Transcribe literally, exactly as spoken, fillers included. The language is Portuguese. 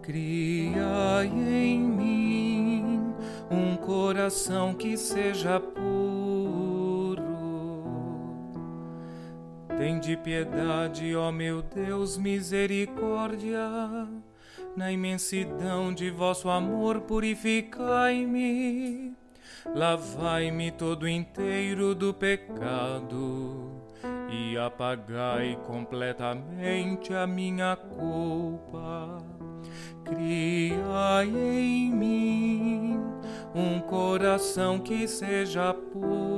Cria em mim um coração que seja puro. Tende piedade, ó meu Deus, misericórdia. Na imensidão de vosso amor purificai-me. Lavai-me todo inteiro do pecado e apagai completamente a minha culpa. Criai em mim um coração que seja puro.